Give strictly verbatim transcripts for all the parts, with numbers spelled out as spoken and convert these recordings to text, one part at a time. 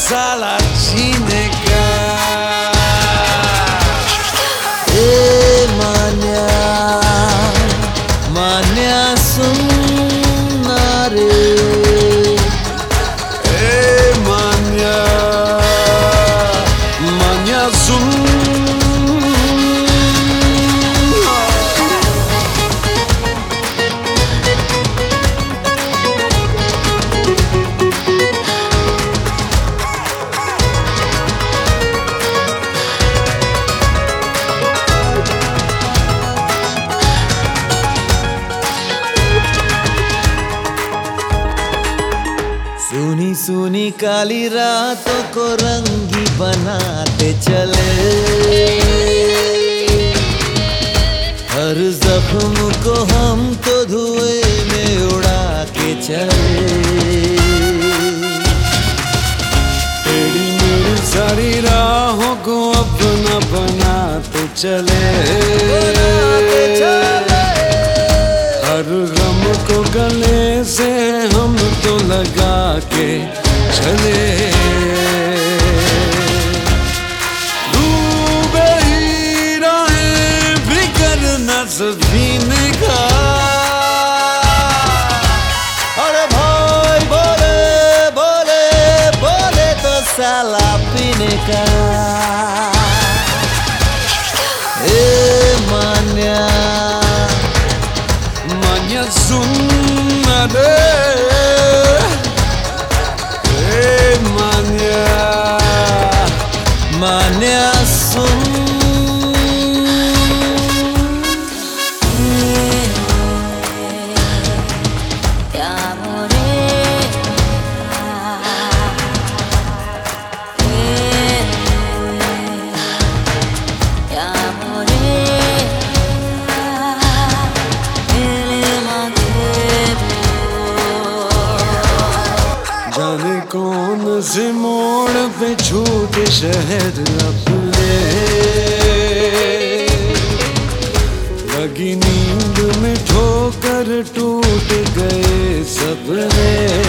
साला जीने का। ए मान्या मान्या सुनना रे, ए मान्या मान्या सुन। सुनी सुनी काली रातों को रंगी बनाते चले, हर जख्म को हम तो धुएं में उड़ा के चले। तेरी मेरी सारी राहों को अपना बनाते चले, हर गम को गले से हम तो लगा के चले। डूबे ही राहें बिगर न सफीने का। अरे भाई बोले बोले बोले तो साला पीने का। ए मान्या मान्या सुन रे, ए मान्या मान्या सुन। जाने कौन से मोड़ पे छूटे शहर अपने, लगी नींद में ठोकर टूट गए सपने।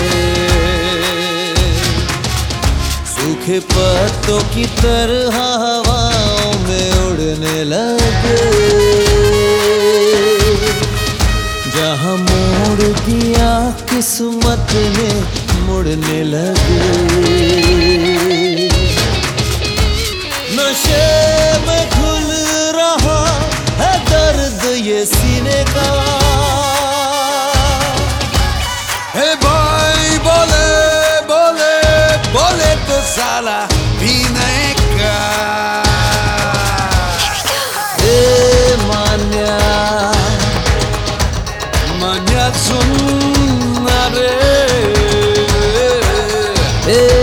सूखे पत्तों की तरह हवाओं में उड़ने लगे, जहाँ मोड़ दिया किस्मत ने मुड़ने लगे। नशे में घुल रहा है दर्द ये सीने का। हे भाई बोले बोले बोले तो साला पीने का। ए मान्या मान्या सुन रे, ए